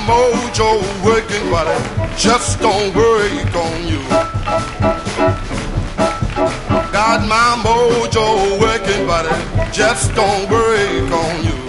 mojo working, but it just don't work on you. Got my mojo working, but it just don't work on you.